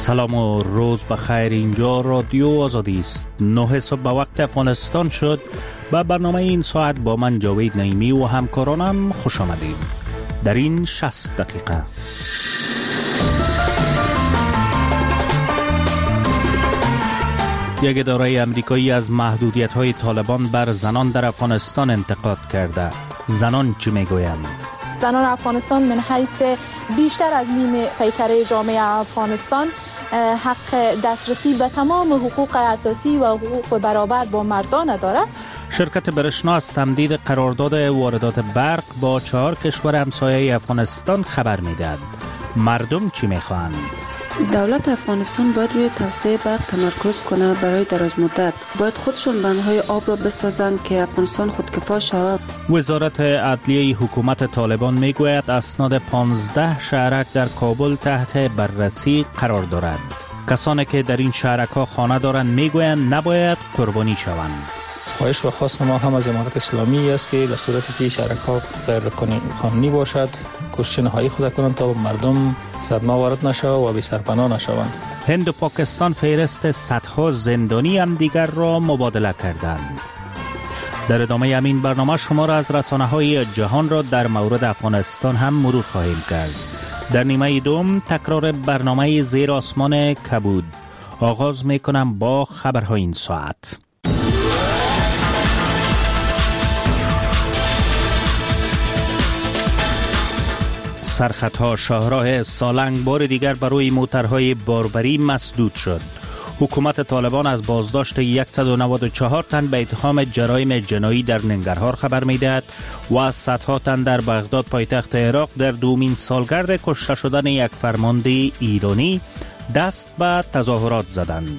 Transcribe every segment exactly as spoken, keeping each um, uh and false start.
سلام و روز بخیر. اینجا رادیو آزادی است. نه صبح به وقت افغانستان شد. به برنامه این ساعت با من جاوید نعیمی و همکارانم خوش آمدید. در این شصت دقیقه یک اداره امریکایی از محدودیت‌های طالبان بر زنان در افغانستان انتقاد کرده. زنان چی میگویند؟ زنان افغانستان من حیث بیشتر از نیم پیکره جامعه افغانستان حق دسترسی به تمام حقوق اساسی و حقوق برابر با مردان دارد. شرکت برشنا از تمدید قرارداد واردات برق با چهار کشور همسایه افغانستان خبر میدهد. مردم چی میخواهند؟ دولت افغانستان باید روی توسعه برق تمرکز کنه. برای دراز مدت باید خودشون بندهای آب را بسازند که افغانستان خودکفا شود. وزارت عدلیه حکومت طالبان میگوید اسناد پانزده شهرک در کابل تحت بررسی قرار دارد. کسانی که در این شهرک ها خانه دارند میگویند نباید قربانی شوند. خواهش و خواست ما هم از امارت اسلامی است که در صورتی که شهرک ها غیر قانونی باشد کوشش نهایی خود کنند تا مردم صدمه وارد نشود و بی سرپناه نشوند. هند و پاکستان فهرست صدها زندانی هم دیگر را مبادله کردند. در ادامه همین برنامه شما را از رسانه‌های جهان را در مورد افغانستان هم مرور خواهیم کرد. در نیمه دوم تکرار برنامه زیر آسمان کبود. آغاز میکنم با خبرهای این ساعت. سرخطها شاهراه سالنگ بار دیگر برای موترهای باربری مسدود شد. حکومت طالبان از بازداشت صد و نود و چهار تن به اتهام جرایم جنایی در ننگرهار خبر می‌دهد و از صدها تن در بغداد پایتخت عراق در دومین سالگرد کشته شدن یک فرمانده ایرانی دست به تظاهرات زدند.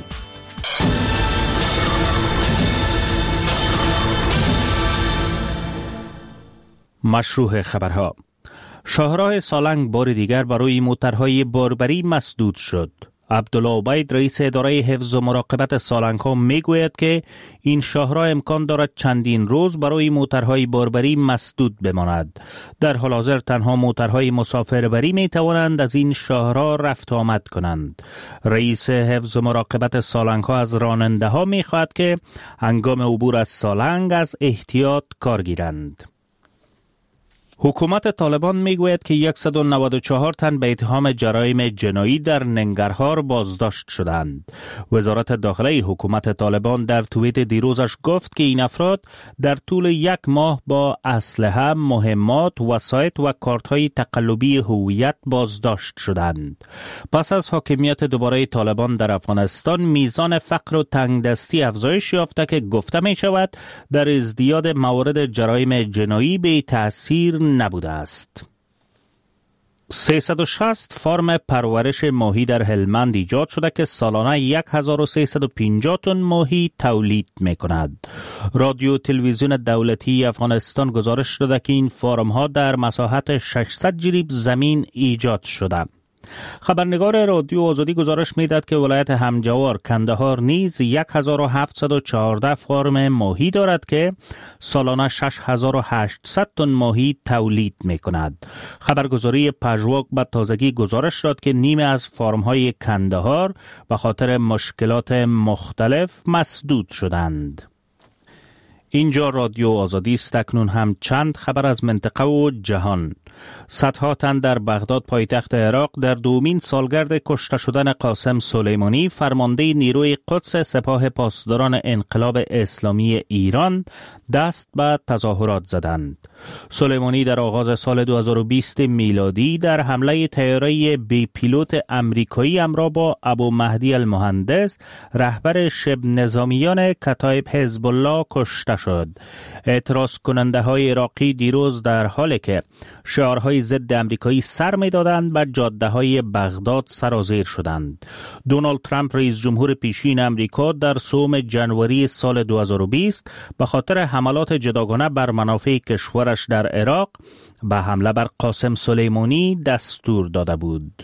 مشروع خبرها. شاهراه سالنگ بار دیگر برای موترهای باربری مسدود شد. عبدالله عبید رئیس اداره حفظ و مراقبت سالنگ ها می گوید که این شاهراه امکان دارد چندین روز برای موترهای باربری مسدود بماند. در حال حاضر تنها موترهای مسافربری می توانند از این شاهراه رفت آمد کنند. رئیس حفظ و مراقبت سالنگ ها از راننده ها می خواهد که هنگام عبور از سالنگ از احتیاط کار گیرند. حکومت طالبان میگوید که صد و نود و چهار تن به اتهام جرایم جنایی در ننگرهار بازداشت شدند. وزارت داخلی حکومت طالبان در توییت دیروزش گفت که این افراد در طول یک ماه با اسلحه، مهمات، وسایط و کارت‌های تقلبی هویت بازداشت شدند. پس از حاکمیت دوباره طالبان در افغانستان، میزان فقر و تنگدستی افزایش یافته که گفته می شود در ازدیاد موارد جرایم جنایی به تأثیر نبوده است. سیصد و شصت فارم پرورش ماهی در هلمند ایجاد شده که سالانه هزار و سیصد و پنجاه تن ماهی تولید می کند. رادیو تلویزیون دولتی افغانستان گزارش داده که این فارم ها در مساحت ششصد جریب زمین ایجاد شده. خبرنگار رادیو آزادی گزارش میداد که ولایت همجوار کندهار نیز هزار و هفتصد و چهارده فارم ماهی دارد که سالانه شش هزار و هشتصد تن ماهی تولید می کند. خبرگزاری پژواک به تازگی گزارش داد که نیمه از فارم های کندهار به خاطر مشکلات مختلف مسدود شدند. اینجا رادیو آزادی است. اکنون هم چند خبر از منطقه و جهان. صدها تن در بغداد پایتخت عراق در دومین سالگرد کشته شدن قاسم سلیمانی فرمانده نیروی قدس سپاه پاسداران انقلاب اسلامی ایران دست به تظاهرات زدند. سلیمانی در آغاز سال دو هزار و بیست میلادی در حمله طیاره بی پیلوت امریکایی همراه با ابو مهدی المهندس رهبر شبه نظامیان کتایب حزب الله کشته شد. اعتراض کننده های عراقی دیروز در حالی که شعارهای ضد امریکایی سر می دادند به جاده های بغداد سرازیر شدند. دونالد ترامپ رئیس جمهور پیشین امریکا در سوم جنوری سال دو هزار و بیست به خاطر حملات جداگانه بر منافع کشورش در عراق به حمله بر قاسم سلیمانی دستور داده بود.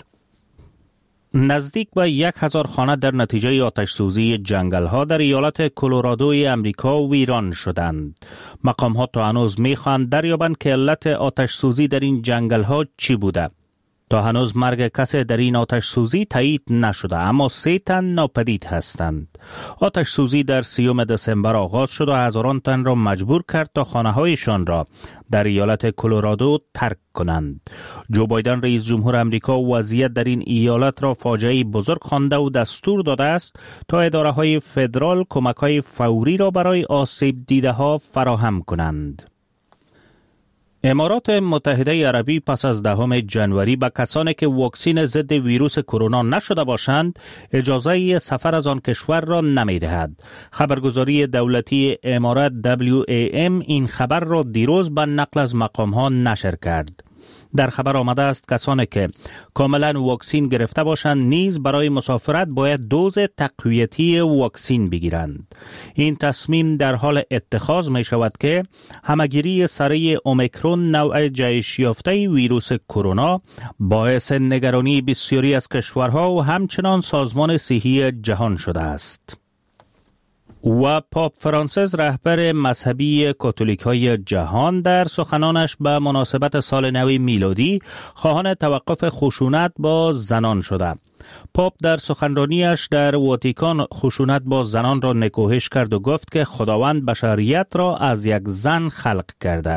نزدیک به یک هزار خانه در نتیجه آتش سوزی جنگل ها در ایالت کلرادوی امریکا ویران شدند. مقام ها تا هنوز می خواهند دریابند که علت آتش سوزی در این جنگل ها چی بوده. تا هنوز مرگ کسی در این آتش سوزی تایید نشده، اما سه تن ناپدید هستند. آتش سوزی در سیوم دسامبر آغاز شد و هزاران تن را مجبور کرد تا خانه‌هایشان را در ایالت کلرادو ترک کنند. جو بایدن رئیس جمهور امریکا وضعیت در این ایالت را فاجعه بزرگ خوانده و دستور داده است تا اداره‌های فدرال کمک‌های فوری را برای آسیب دیده‌ها فراهم کنند. امارات متحده عربی پس از دهم جنوری به کسانی که واکسین ضد ویروس کرونا نشده باشند اجازه سفر از آن کشور را نمی‌دهد. خبرگزاری دولتی امارات دبلیو ای ام این خبر را دیروز به نقل از مقام‌ها نشر کرد. در خبر آمده است کسانی که کاملا واکسین گرفته باشند نیز برای مسافرت باید دوز تقویتی واکسین بگیرند. این تصمیم در حال اتخاذ می شود که همگیری سره اومیکرون نوع جهش یافته ویروس کرونا باعث نگرانی بسیاری از کشورها و همچنان سازمان صحی جهان شده است. و پاپ فرانسیس رهبر مذهبی کاتولیک های جهان در سخنانش به مناسبت سال نو میلادی خواهان توقف خشونت با زنان شده. پاپ در سخنرانیش در واتیکان خشونت با زنان را نکوهش کرد و گفت که خداوند بشریت را از یک زن خلق کرده.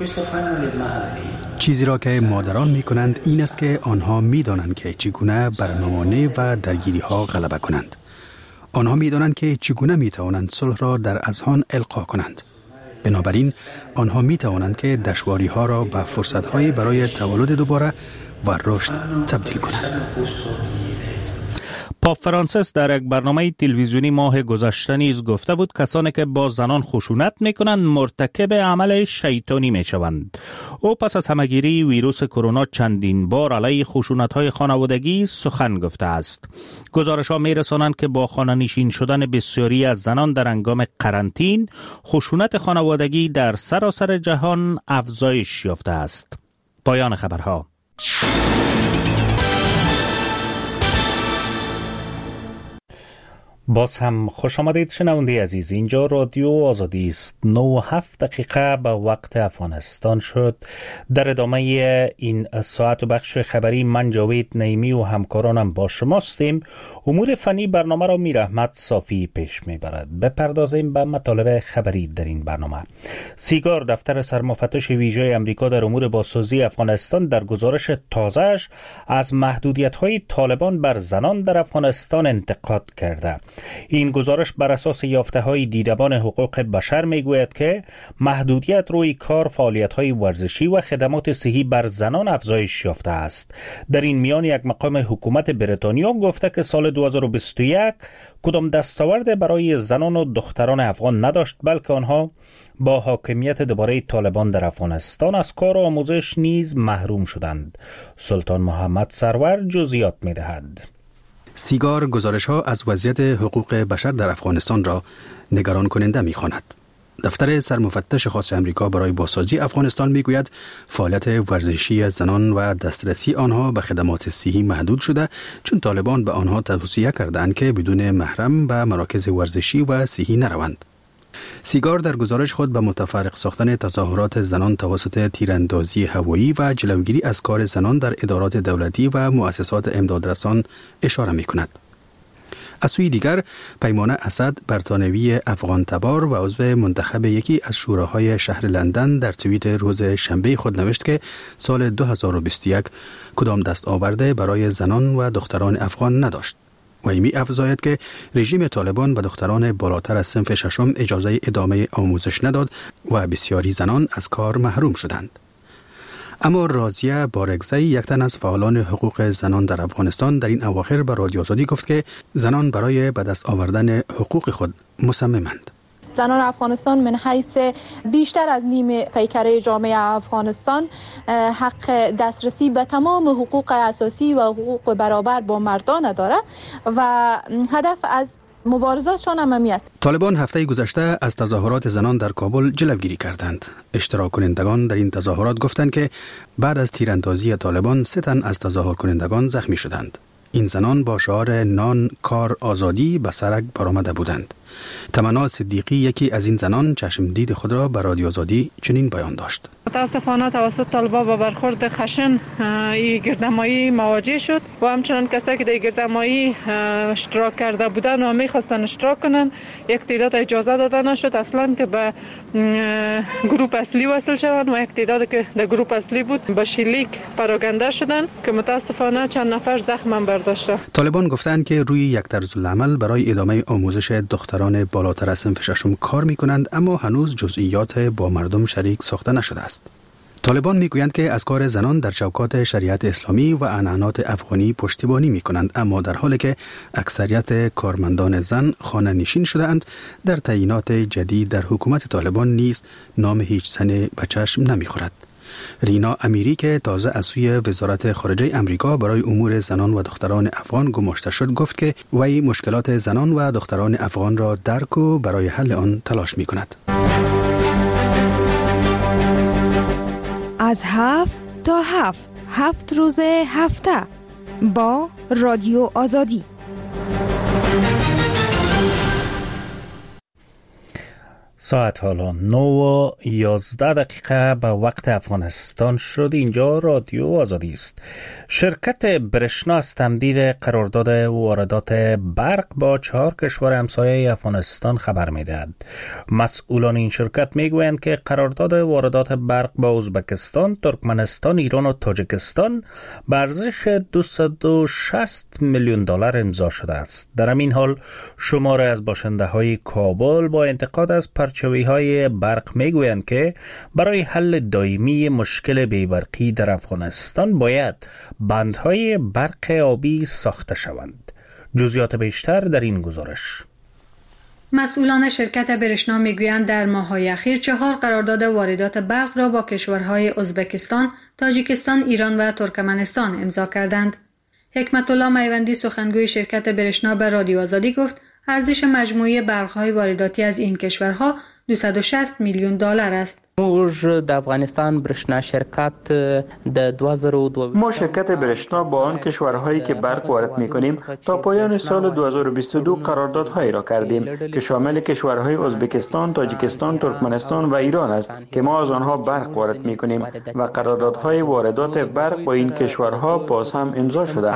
چیزی را که مادران می کنند این است که آنها می دانند که چگونه بر موانع و درگیری ها غلبه کنند. آنها می دانند که چگونه می توانند صلح را در اذهان القا کنند. بنابراین آنها می توانند که دشواری ها را به فرصت های برای تولد دوباره و رشد تبدیل کنند. پاپ فرانسیس در یک برنامه تلویزیونی ماه گذشته نیز گفته بود کسانی که با زنان خشونت میکنند مرتکب عمل شیطانی میشوند. او پس از همگیری ویروس کرونا چندین بار علیه خشونت‌های خانوادگی سخن گفته است. گزارش‌ها میرسانند که با خانه‌نشین شدن بسیاری از زنان در هنگام قرنطین، خشونت خانوادگی در سراسر جهان افزایش یافته است. پایان خبرها. باز هم خوش آمدید شنونده عزیز، اینجا رادیو آزادی است. نه و هفت دقیقه به وقت افغانستان شد. در ادامه این ساعت و بخش خبری من جاوید نعیمی و همکارانم با شماستیم. امور فنی برنامه را میر احمد صافی پیش میبرد. بپردازیم به مطالب خبری در این برنامه. سیگار دفتر سرمفتش ویژه امریکا در امور بازسازی افغانستان در گزارش تازه‌اش از محدودیت‌های طالبان بر زنان در افغانستان انتقاد کرده. این گزارش بر اساس یافته‌های دیدبان حقوق بشر میگوید که محدودیت روی کار، فعالیت‌های ورزشی و خدمات صحی بر زنان افزایش یافته است. در این میان یک مقام حکومت بریتانیا گفته که سال دو هزار و بیست و یک کدام دستاورد برای زنان و دختران افغان نداشت، بلکه آنها با حاکمیت دوباره طالبان در افغانستان از کار و آموزش نیز محروم شدند. سلطان محمد سرور جزئیات می‌دهد. سیگار گزارش ها از وضعیت حقوق بشر در افغانستان را نگران کننده می خواند. دفتر سرمفتش خاص امریکا برای بازسازی افغانستان می گوید فعالیت ورزشی زنان و دسترسی آنها به خدمات صحی محدود شده، چون طالبان به آنها توصیه کردند که بدون محرم به مراکز ورزشی و صحی نروند. سیگار در گزارش خود به متفرق ساختن تظاهرات زنان توسط تیراندازی هوایی و جلوگیری از کار زنان در ادارات دولتی و مؤسسات امدادرسان اشاره می کند. از سوی دیگر، پیمانه اسد برطانوی افغان تبار و عضو منتخب یکی از شوراهای شهر لندن در توییت روز شنبه خود نوشت که سال دو هزار و بیست و یک کدام دستاورد برای زنان و دختران افغان نداشت. و می افزاید که رژیم طالبان به دختران بالاتر از صنف ششم اجازه ادامه آموزش نداد و بسیاری زنان از کار محروم شدند. اما راضیه بارگزی، یک تن از فعالان حقوق زنان در افغانستان، در این اواخر به رادیو آزادی گفت که زنان برای به دست آوردن حقوق خود مصممند. زنان افغانستان من حیث بیشتر از نیم پیکره جامعه افغانستان حق دسترسی به تمام حقوق اساسی و حقوق برابر با مردان داره و هدف از مبارزاتشان امنیت. طالبان هفته گذشته از تظاهرات زنان در کابل جلوگیری کردند. اشتراک کنندگان در این تظاهرات گفتند که بعد از تیراندازی طالبان سه تن از تظاهر کنندگان زخمی شدند. این زنان با شعار نان، کار، آزادی به سرک برآمده بودند. تمنا صدیقی یکی از این زنان چشمدید خود را به رادیو آزادی چنین بیان داشت. متاسفانه توسط طالبان با برخورد خشن این گردهمایی مواجه شد و همچنان کسایی که در گردهمایی اشتراک کرده بودن و میخواستن اشتراک کنن یک تعداد اجازه داده نشد اصلا که به گروه اصلی وصل شوند و یک تعداد که در گروه اصلی بود به شلیک پراکنده شدن که متاسفانه چند نفر زخم برداشته. طالبان گفتند که روی یک طرز العمل برای ادامه آموزش دختران بالاتر از صنف ششم کار میکنند، اما هنوز جزئیات با مردم شریک ساخته نشده است. طالبان میگویند که از کار زنان در چوکات شریعت اسلامی و عنعنات افغانی پشتیبانی میکنند، اما در حالی که اکثریت کارمندان زن خانه نشین شده اند، در تعیینات جدید در حکومت طالبان نیز نام هیچ زن به چشم نمیخورد. رینا امیری که تازه از سوی وزارت خارجه امریکا برای امور زنان و دختران افغان گماشته شد گفت که وی مشکلات زنان و دختران افغان را درک و برای حل آن تلاش میکند. از هفت تا هفت هفت روز هفته با رادیو آزادی. ساعت حالا نه و یازده دقیقه به وقت افغانستان شد. اینجا رادیو آزادی است. شرکت برشنا از تمدید قرارداد واردات برق با چهار کشور همسایه افغانستان خبر می‌دهند. مسئولان این شرکت میگویند که قرارداد واردات برق با ازبکستان، ترکمنستان، ایران و تاجیکستان به ارزش دویست و شصت میلیون دلار امضا شده است. در همین حال شماری از باشنده‌های کابل با انتقاد از پرچاوی‌های برق میگویند که برای حل دائمی مشکل بی‌برقی در افغانستان باید بندهای برق آبی ساخته شوند. جزئیات بیشتر در این گزارش. مسئولان شرکت برشنا میگویند در ماه‌های اخیر چهار قرارداد واردات برق را با کشورهای ازبکستان، تاجیکستان، ایران و ترکمنستان امضا کردند. حکمت الله میوندی سخنگوی شرکت برشنا به رادیو آزادی گفت ارزش مجموعی برق‌های وارداتی از این کشورها دویست و شصت میلیون دلار است. ما شرکت برشنا با آن کشورهایی که برق وارد می‌کنیم تا پایان سال دو هزار و بیست و دو قراردادهایی را کردیم که شامل کشورهای ازبکستان، تاجیکستان، ترکمنستان و ایران است که ما از آنها برق وارد می‌کنیم و قراردادهای واردات برق با این کشورها باز هم امضا شده.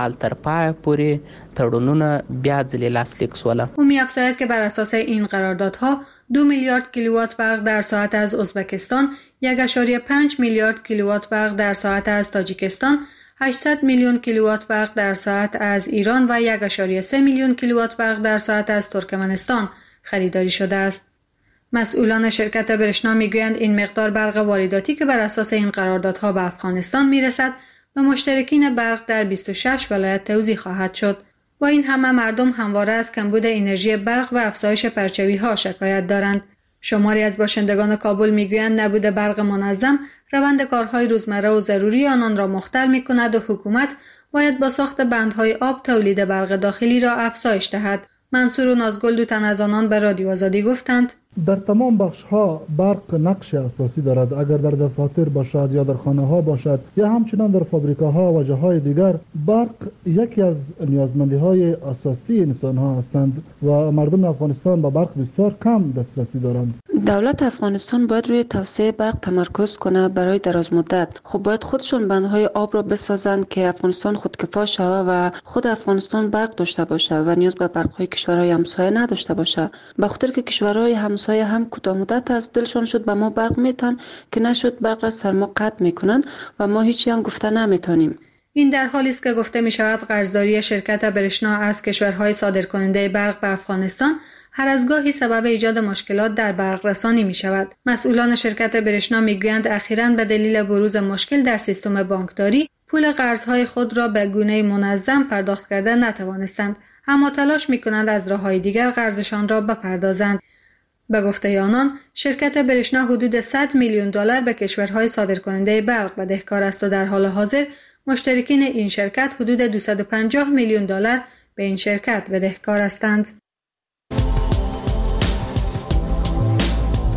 او می‌افزاید که بر اساس این قراردادها دو میلیارد کیلووات برق در ساعت از ازبکستان، یک ممیز پنج میلیارد کیلووات برق در ساعت از تاجیکستان، هشتصد میلیون کیلووات برق در ساعت از ایران و یک ممیز سه میلیون کیلووات برق در ساعت از ترکمنستان خریداری شده است. مسئولان شرکت برشنا میگویند این مقدار برق وارداتی که بر اساس این قراردادها به افغانستان میرسد به مشترکین برق در بیست و شش ولایت توزیع خواهد شد. با این همه مردم همواره از کمبود انرژی برق و افزایش پرچاوی‌ها شکایت دارند. شماری از باشندگان کابل میگویند نبود برق منظم روند کارهای روزمره و ضروری آنان را مختل می‌کند و حکومت باید با ساخت بندهای آب تولید برق داخلی را افزایش دهد. منصور و نازگل دو تن از آنان به رادیو آزادی گفتند در تمام بخش ها برق نقش اساسی دارد. اگر در دفاتر باشد یا در خانه ها باشد یا همچنان در فابریکه ها و جاهای دیگر، برق یکی از نیازمندی های اساسی انسان ها هستند و مردم افغانستان با برق بسیار کم دسترسی دارند. دولت افغانستان باید روی توسعه برق تمرکز کنه برای دراز مدت. خب باید خودشون بندهای آب را بسازند که افغانستان خودکفا شود و خود افغانستان برق داشته باشه و نیاز به برق‌های کشورهای همسایه نداشته باشه. به خاطر که کشورهای همسایه هم کوتاه مدت است دلشان شد به ما برق میتن که نشد برق را سر ما قطع میکنند و ما هیچی هم گفته نمیتونیم. این در حالی است که گفته می شود قرضداری شرکت برشنا از کشورهای صادرکننده برق به افغانستان هر از گاهی سبب ایجاد مشکلات در برق رسانی می شود. مسئولان شرکت برشنا می گویند اخیراً به دلیل بروز مشکل در سیستم بانکداری پول قرضهای خود را به گونه منظم پرداخت کرده نتوانستند، اما تلاش می کنند از راههای دیگر قرضشان را بپردازند. به گفته آنان شرکت برشنا حدود صد میلیون دلار به کشورهای صادرکننده برق بدهکار است و در حال حاضر مشترکین این شرکت حدود دویست و پنجاه میلیون دلار به این شرکت بدهکار هستند.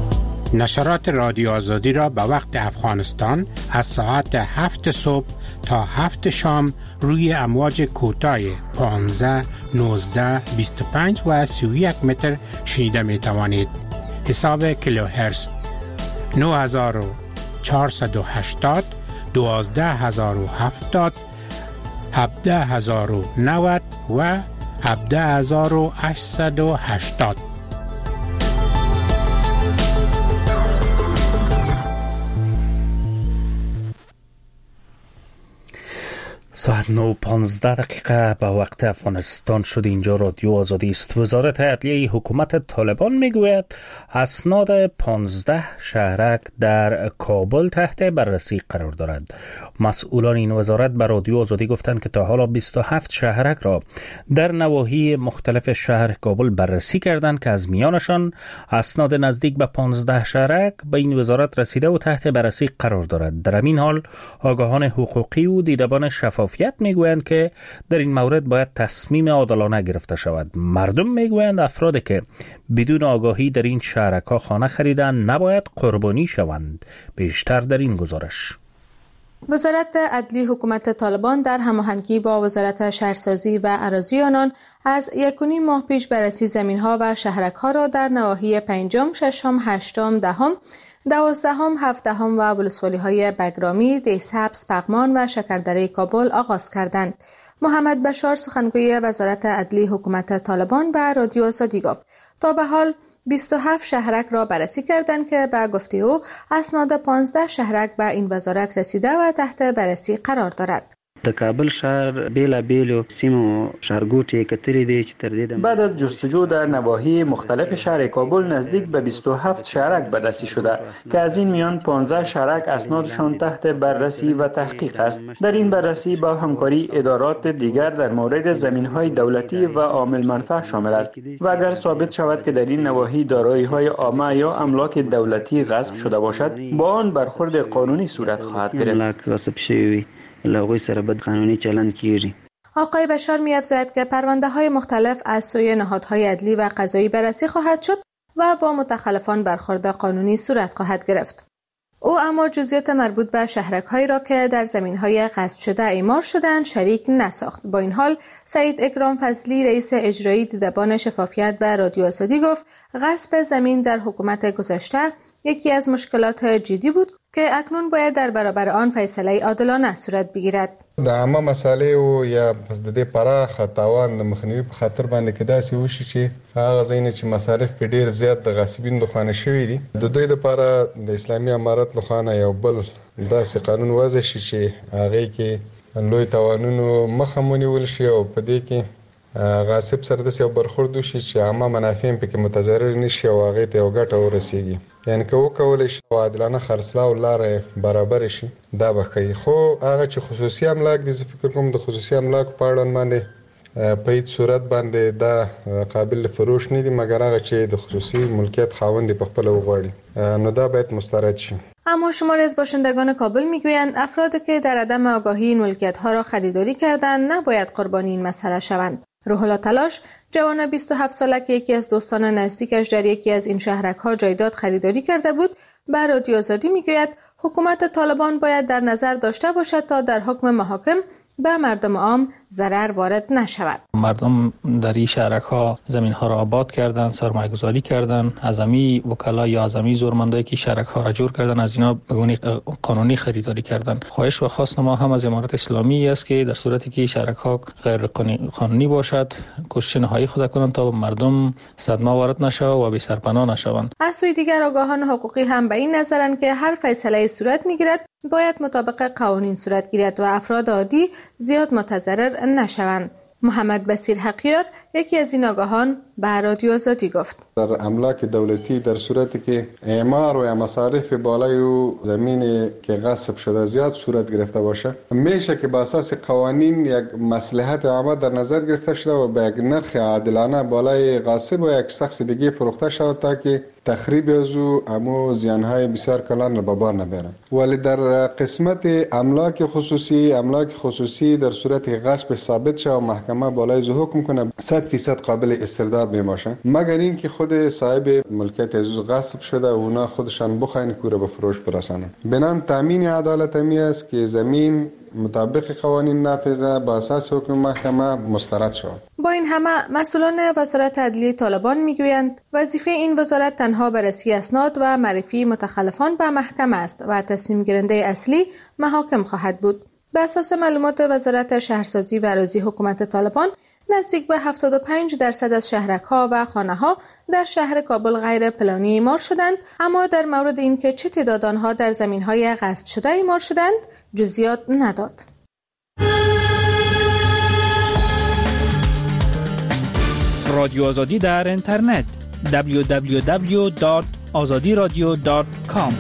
نشرات رادیو آزادی را به وقت افغانستان از ساعت هفت صبح تا هفت شام روی امواج کوتاه پانزده، نوزده، بیست و پنج و سی و یک متر شنیده می توانید. حساب کیلوهرتز نه هزار و چهارصد و هشتاد، دوازده هزار و هفتاد، هفده هزار و نود و هفده هزار و هشتصد و هشتاد. ساعت نه و پانزده دقیقه به وقت افغانستان شد. اینجا رادیو آزادی است. وزارت عدلیه حکومت طالبان میگوید اسناد پانزده شهرک در کابل تحت بررسی قرار دارد. مسئولان این وزارت به رادیو آزادی گفتند که تا حالا بیست و هفت شهرک را در نواحی مختلف شهر کابل بررسی کردند که از میانشان اسناد نزدیک به پانزده شهرک به این وزارت رسیده و تحت بررسی قرار دارد. در این حال آگاهان حقوقی و دیدبان شفافیت میگویند که در این مورد باید تصمیم عادلانه گرفته شود. مردم میگویند افرادی که بدون آگاهی در این شهرک‌ها خانه خریدند نباید قربانی شوند. بیشتر در این گزارش. وزارت عدلی حکومت طالبان در هماهنگی با وزارت شهرسازی و اراضی آنان از یک و نیم ماه پیش بررسی زمین‌ها و شهرک‌ها را در نواحی پنجم، ششم، هشتم، دهم، دوازدهم، هفدهم و ولسوالی‌های بگرامی، دهسبز، پغمان و شکردره کابل آغاز کردند. محمد بشار سخنگوی وزارت عدلی حکومت طالبان به رادیو آزادی گفت تا به حال بیست و هفت شهرک را بررسی کردند که به گفته او اسناد پانزده شهرک به این وزارت رسیده و تحت بررسی قرار دارد. د کابل شهر بیلا بیلو سیمو شهرګوټي کتري دي چې تر دې بعد از جستجو در نواحی مختلف شهر کابل نزدیک به بیست و هفت شهرک بررسی شده که از این میان پانزده شهرک اسنادشان تحت بررسی و تحقیق است. در این بررسی با همکاری ادارات دیگر در مورد زمین‌های دولتی و عامل منفعه شامل است و اگر ثابت شود که در این نواحی دارایی‌های عامه یا املاک دولتی غصب شده باشد با آن برخورد قانونی صورت خواهد گرفت. لاغوی سره بد قانونی چلند کیږي. آقای بشار می‌افزاید که پرونده‌های مختلف از سوی نهادهای عدلی و قضایی بررسی خواهد شد و با متخلفان برخورد قانونی صورت خواهد گرفت. او اما جزئیات مربوط به شهرک‌هایی را که در زمین‌های غصب شده اعمار شدند شریک نساخت. با این حال سعید اکرام فضلی رئیس اجرایی دیدبان شفافیت به رادیو آزادی گفت غصب زمین در حکومت گذشته یکی از مشکلات جدی بود که اکنون باید در برابر آن فیصله عادلانه صورت بگیرد. د عامه مسالې او یا پس د دې پراخه تاوان د مخنیوي په خاطر باندې کې داسې وشي چې هغه ځایونه چې مصارف په ډیر زیات د غاصبینو لخوا شوي دي د دوی لپاره د اسلامي امارت لخوا یو بل داسې قانون وضع شي چې هغه کې لوی تاوانونو مخه ونیول شي او په دې کې غاصب سره د یو برخورد وشي چې عامه منافع په کې متضرر نشي او هغه ته یو ګټه ورسیږي. یعنی که وکولای شي عادلانه خرڅلاو لارې برابر شي دا به کوي. خو هغه چې خصوصي املاک دي زه فکر کوم د خصوصي املاک په اړه باندې په هیڅ صورت باندې دا قابل فروش نه دي مګر هغه چې د خصوصي ملکیت خاوند په خپل وغواړي نو دا باید مسترد شي. اما شماری از باشندگان کابل میگویند افرادی که در عدم آگاهی این ملکیت‌ها را خریداری کردند نباید قربانی این مسئله شوند. روح الله تلاش جوان بیست و هفت ساله که یکی از دوستان نزدیکش در یکی از این شهرک‌ها جایداد خریداری کرده بود به رادیو آزادی میگوید حکومت طالبان باید در نظر داشته باشد تا در حکم محاکم به مردم عام ضرر وارد نشود. مردم در این شهرک‌ها زمین‌ها را آباد کردند، سرمایه‌گذاری کردند، ازمی وکلا یا ازمی زورمندایی که شهرک‌ها را جور کردند از اینا به گونه قانونی خریداری کردند. خواهش و خواست ما هم از امارت اسلامی است که در صورتی که شهرک‌ها غیر قانونی باشد کوشش نهایی خود کنند تا مردم صدمه وارد نشود و بی سرپناه نشوند. از سوی دیگر آگاهان حقوقی هم به این نظرند که هر فیصله صورت می‌گیرد باید مطابق قوانین صورت گیرد و افراد عادی زیاد متضرر نشوند. محمد بصیر حقیار یکی از این آگاهان به رادیو آزادی گفت در املاک دولتی در صورتی که اعمار و مصارف بالای و زمین که غصب شده زیاد صورت گرفته باشه میشه که با اساس قوانین یک مصلحت عامه در نظر گرفته شده و به یک نرخ عادلانه بالای غاصب و یک شخص دیگه فروخته شود تا که تخریب از او امو زیانهای بسیار کلان را به بار نبرند. ولی در قسمت املاک خصوصی املاک خصوصی در صورت غصب ثابت شود و محکمه بالای حکم کنه سه صد فیصد قابل استرداد می باشن، مگر اینکه خود صاحب ملکیت از غصب شده و اونا خودشان بخواین کوره به فروش برسانن. بنان تامین عدالت می است که زمین مطابق قوانین نافذه با اساس حکم محکمه مسترد شود. با این همه مسئولان وزارت عدلیه طالبان میگویند وظیفه این وزارت تنها بررسی اسناد و معرفی متخلفان به محکمه است و تصمیم گیرنده اصلی محاکم خواهد بود. به اساس معلومات وزارت شهرسازی و اراضی حکومت طالبان، نزدیک به هفتاد و پنج درصد از شهرک‌ها و خانه‌ها در شهر کابل غیر پلانی اعمار شدند، اما در مورد اینکه چه تعداد آنها در زمین‌های غصب شده اعمار شدند جزئیات نداد. رادیو آزادی در اینترنت دبلیو دبلیو دبلیو دات آزادی رادیو دات کام.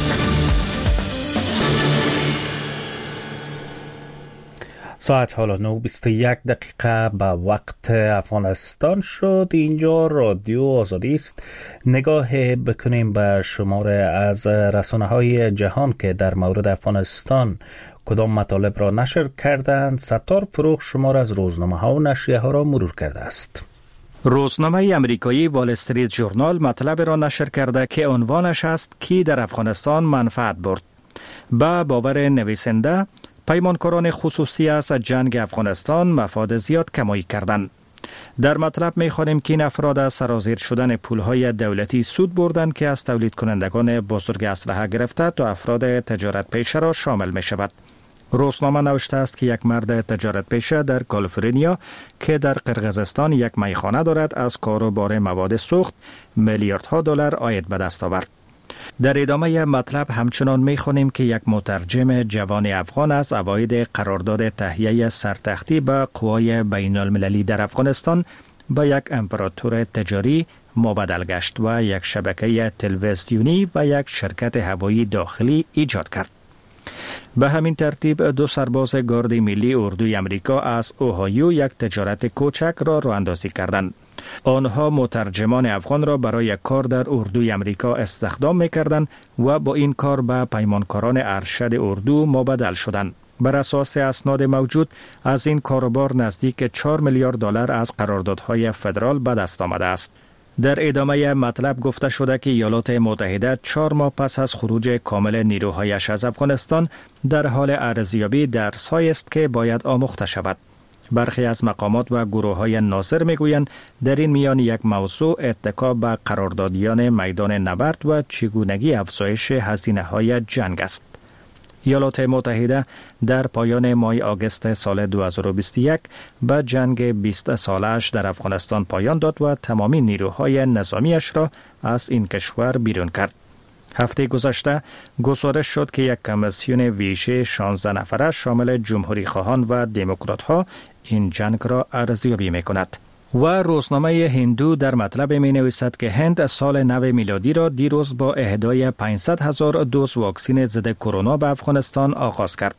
ساعت حالا نه و بیست و یک دقیقه به وقت افغانستان شد. اینجا رادیو آزادی است. نگاه بکنیم به شماره از رسانه های جهان که در مورد افغانستان کدام مطالب را نشر کردند. ستار فروغ شماره از روزنامه ها و نشریه ها را مرور کرده است. روزنامه امریکایی وال استریت ژورنال مطلب را نشر کرده که عنوانش است کی در افغانستان منفعت برد. با باور نویسنده، پیمانکاران خصوصی از جنگ افغانستان مفاد زیاد کمایی کردند. در مطلب می‌خوانیم که این افراد از سرازیر شدن پول‌های دولتی سود بردند که از تولید کنندگان بزرگ اسلحه گرفته تا افراد تجارت پیشه را شامل می‌شود. روزنامه نوشته است که یک مرد تجارت پیشه در کالیفرنیا که در قرقیزستان یک میخانه دارد از کاروبار مواد سوخت میلیاردها دلار عاید به دست آورد. در ادامه مطلب همچنان می‌خوانیم که یک مترجم جوان افغان از عواید قرارداد تهیه سرتختی به قوای بین المللی در افغانستان به یک امپراتور تجاری مبادل گشت و یک شبکه تلویزیونی و یک شرکت هوایی داخلی ایجاد کرد. به همین ترتیب دو سرباز گارد ملی اردوی امریکا از اوهایو یک تجارت کوچک را راه اندازی کردند. آنها مترجمان افغان را برای کار در اردوی امریکا استخدام می‌کردند و با این کار به پیمانکاران ارشد اردو مبادل شدند. بر اساس اسناد موجود از این کاروبار نزدیک چهار میلیارد دلار از قراردادهای فدرال به دست آمده است. در ادامه مطلب گفته شده که ایالات متحده چهار ماه پس از خروج کامل نیروهایش از افغانستان در حال ارزیابی درس‌هایی است که باید آموخته شود. برخی از مقامات و گروه‌های ناظر می‌گویند در این میان یک موضوع اتکا به قراردادیان میدان نبرد و چگونگی افزایش هزینه‌های جنگ است. ایالات متحده در پایان ماه آگوست سال دو هزار و بیست و یک به جنگ بیست ساله‌اش در افغانستان پایان داد و تمامی نیروهای نظامیش را از این کشور بیرون کرد. هفته گذشته گزارش شد که یک کمیسیون ویژه شانزده نفره شامل جمهوری خواهان و دموکرات ها این جنگ را ارزیابی می کند. و روزنامه هندو در مطلب می نویسد که هند سال نو میلادی را دیروز با اهدای پانصد هزار دوز واکسن ضد کرونا به افغانستان آغاز کرد.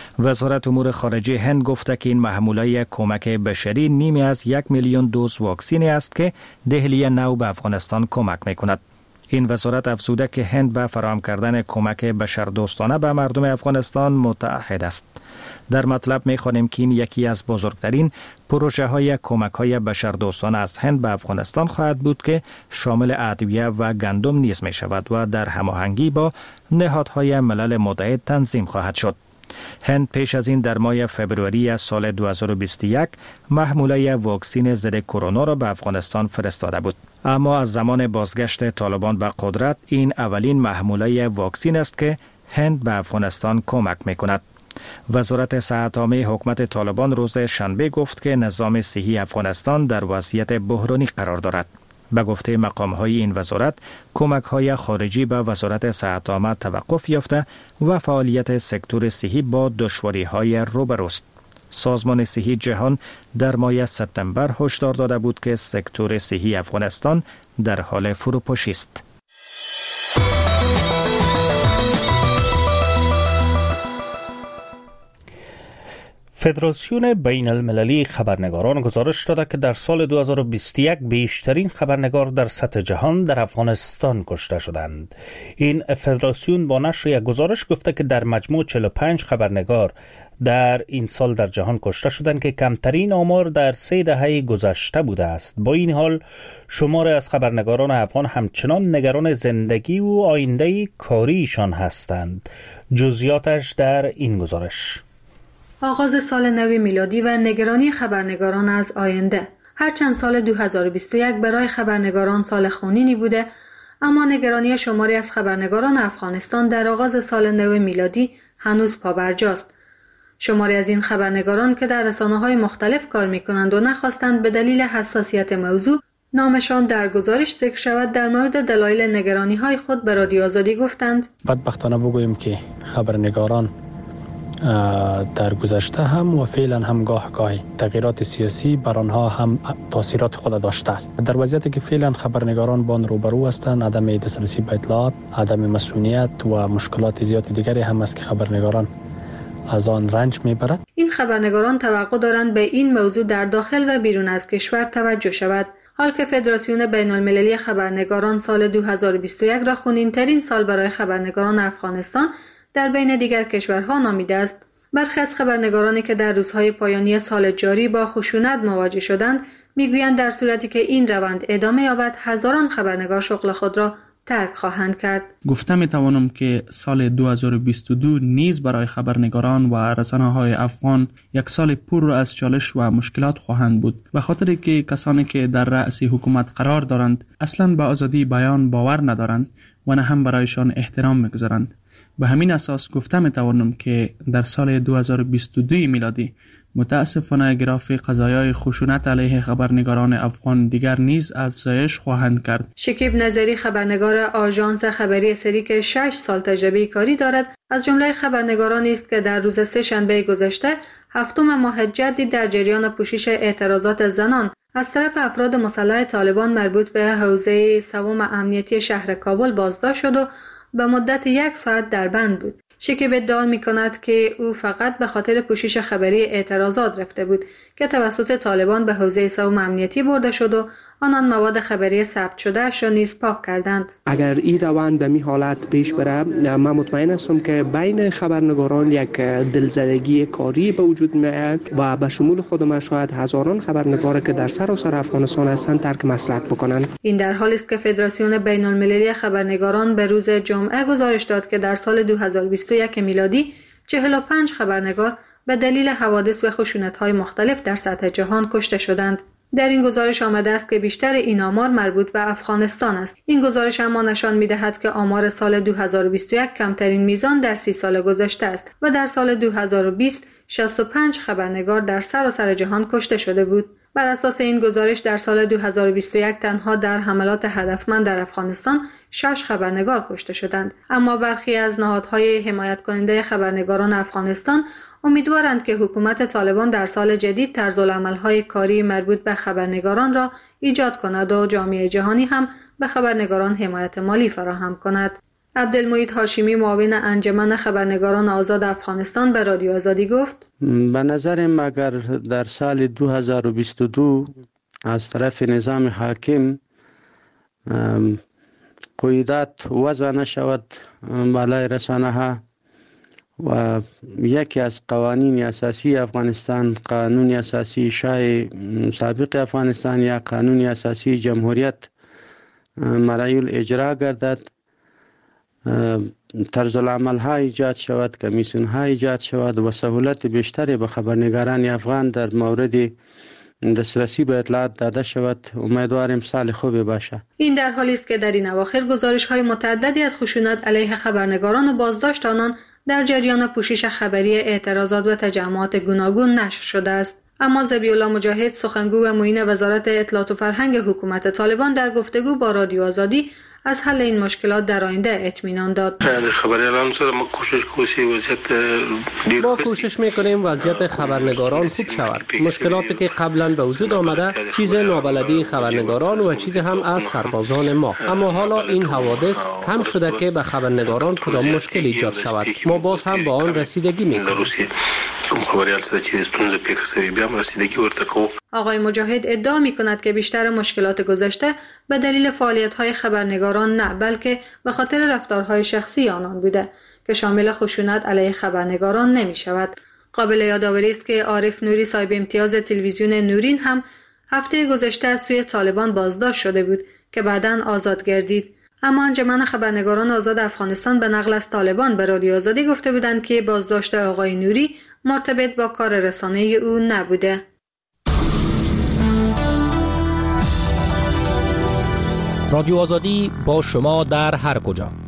وزارت امور خارجه هند گفته که این محموله کمک بشری نیمی از یک میلیون دوز واکسن است که دهلی نو به افغانستان کمک می کند. این وزارت افزوده که هند به فراهم کردن کمک بشردوستانه به مردم افغانستان متعهد است. در مطلب می‌خوانیم که این یکی از بزرگترین پروژه های کمک های بشردوستانه از هند به افغانستان خواهد بود که شامل ادویه و گندم نیز می شود و در هماهنگی با نهادهای ملل متحد تنظیم خواهد شد. هند پیش از این در ماه فوریه سال دو هزار و بیست و یک محموله واکسن ضد کرونا را به افغانستان فرستاده بود. اما از زمان بازگشت طالبان به قدرت این اولین محموله واکسن است که هند به افغانستان کمک می کند. وزارت صحت عامه حکومت طالبان روز شنبه گفت که نظام صحی افغانستان در وضعیت بحرانی قرار دارد. به گفته مقام‌های این وزارت، کمک‌های خارجی به وزارت صحت عامه توقف یافته و فعالیت سکتور صحی با دشواری‌های روبروست. سازمان صحی جهان در ماه سپتامبر هشدار داده بود که سکتور صحی افغانستان در حال فروپاشی است. فدراسیون بین المللی خبرنگاران گزارش داده که در سال دو هزار و بیست و یک بیشترین خبرنگار در سطح جهان در افغانستان کشته شدند. این فدراسیون با نشر یک گزارش گفته که در مجموع چهل و پنج خبرنگار در این سال در جهان کشته شدند که کمترین آمار در سه دهه گذشته بوده است. با این حال شمار از خبرنگاران افغان همچنان نگران زندگی و آینده کاریشان هستند. جزئیاتش در این گزارش. آغاز سال نو میلادی و نگرانی خبرنگاران از آینده. هرچند سال دو هزار و بیست و یک برای خبرنگاران سال خونینی بوده، اما نگرانی شماری از خبرنگاران افغانستان در آغاز سال نو میلادی هنوز پابرجاست. شماری از این خبرنگاران که در رسانه‌های مختلف کار می‌کنند و نخواستند به دلیل حساسیت موضوع نامشان در گزارش ذکر شود، در مورد دلایل نگرانی‌های خود به رادیو آزادی گفتند. بدبختانه بگوییم که خبرنگاران در گذشته هم و فعلا هم گاه گاهی تغییرات سیاسی بر آنها هم تاثیرات خود داشته است. در وضعیتی که فعلا خبرنگاران با آن روبرو هستند، عدم دسترسی به اطلاعات، عدم مسئولیت و مشکلات زیاد دیگری هم است که خبرنگاران از آن رنج میبرد. این خبرنگاران توقع دارند به این موضوع در داخل و بیرون از کشور توجه شود. حال که فدراسیون بین المللی خبرنگاران سال دو هزار و بیست و یک را خونین‌ترین سال برای خبرنگاران افغانستان در بین دیگر کشورها نامیده است. برخی از خبرنگارانی که در روزهای پایانی سال جاری با خشونت مواجه شدند میگویند در صورتی که این روند ادامه یابد هزاران خبرنگار شغل خود را ترک خواهند کرد. گفته می توانم که سال دو هزار و بیست و دو نیز برای خبرنگاران و رسانه‌های افغان یک سال پر از چالش و مشکلات خواهند بود، به خاطر که کسانی که در رأس حکومت قرار دارند اصلاً به آزادی بیان باور ندارند و نه هم برایشان احترام می‌گذارند. به همین اساس گفته می توانم که در سال دو هزار و بیست و دو میلادی متاسفانه گراف قضایای خشونت علیه خبرنگاران افغان دیگر نیز افزایش خواهند کرد. شکیب نظری، خبرنگار آژانس خبری سری که شش سال تجربه کاری دارد، از جمله خبرنگارانی است که در روز سه شنبه گذشته هفتم ماه جدید در جریان پوشش اعتراضات زنان از طرف افراد مسلح طالبان مربوط به حوزه سوم امنیتی شهر کابل بازداشت شد و به مدت یک ساعت در بند بود. شکیب ادعا می‌کند که او فقط به خاطر پوشش خبری اعتراضات رفته بود که توسط طالبان به حوزه سوم امنیتی برده شد و آنان مواد خبری ثبت شده اش را نیز پاک کردند. اگر این روند به می حالت پیش بره، من مطمئن هستم که بین خبرنگاران یک دلزدگی کاری به وجود میاد و به شمول خودم شاید هزاران خبرنگار که در سراسر افغانستان هستند ترک مسلک بکنند. این در حالی است که فدراسیون بین المللی خبرنگاران به روز جمعه گزارش داد که در سال دو هزار و بیست و یک میلادی چهل و پنج خبرنگار به دلیل حوادث و خشونت‌های مختلف در سطح جهان کشته شدند. در این گزارش آمده است که بیشتر این آمار مربوط به افغانستان است. این گزارش اما نشان می‌دهد که آمار سال دو هزار و بیست و یک کمترین میزان در سی سال گذشته است و در سال دو هزار و بیست شصت و پنج خبرنگار در سراسر جهان کشته شده بود. بر اساس این گزارش در سال دو هزار و بیست و یک تنها در حملات هدفمند در افغانستان شش خبرنگار کشته شدند. اما برخی از نهادهای حمایت کننده خبرنگاران افغانستان امیدوارند که حکومت طالبان در سال جدید طرزالعمل‌های کاری مربوط به خبرنگاران را ایجاد کند و جامعه جهانی هم به خبرنگاران حمایت مالی فراهم کند. عبدالمجید هاشمی، معاون انجمن خبرنگاران آزاد افغانستان، به رادیو آزادی گفت: به نظرم اگر در سال دو هزار و بیست و دو از طرف نظام حاکم قیودات وضع نشود بالای رسانه ها و یکی از قوانین اساسی افغانستان، قانون اساسی شاه سابق افغانستان یا قانون اساسی جمهوریت مرایل اجرا گردد، طرز العمل ها ایجاد شود، کمیسیون ها ایجاد شود و سهولت بیشتری به خبرنگاران افغان در مورد دسترسی به اطلاعات داده شود. امیدوارم سال خوبی باشه. این در حالی است که در این اواخر گزارش های متعددی از خشونت علیه خبرنگاران و بازداشت آنان در جریان پوشش خبری اعتراضات و تجمعات گوناگون نشر شده است. اما ذبیح الله مجاهد، سخنگو و معین وزارت اطلاعات و فرهنگ حکومت طالبان، در گفتگو با رادیو آزادی از حل این مشکلات در آینده اطمینان داد. خبریالان سره ما کوشش کوشی وضعیت دیر ما کوشش میکنیم وضعیت خبرنگاران خوب شود. مشکلاتی که قبلا به وجود آمده چیز نابلدی خبرنگاران و چیز هم از سربازان ما، اما حالا این حوادث کم شده که به خبرنگاران کدام مشکل ایجاد شود. ما باز هم با آن رسیدگی میکنیم. کوم خبریال سره چې ستونزه پیښ شوی بیا هم رسیدگی ورته کوو. آقای مجاهد ادعا می‌کند که بیشتر مشکلات گذشته به دلیل فعالیت‌های خبرنگاران نه، بلکه به خاطر رفتارهای شخصی آنان بوده که شامل خشونت علیه خبرنگاران نمی‌شود. قابل یادآوری است که عارف نوری صاحب امتیاز تلویزیون نورین هم هفته گذشته از سوی طالبان بازداشت شده بود که بعداً آزاد گردید. اما انجمن خبرنگاران آزاد افغانستان به نقل از طالبان به رادیو آزادی گفته بودند که بازداشت آقای نوری مرتبط با کار رسانه او نبوده. رادیو آزادی با شما در هر کجا.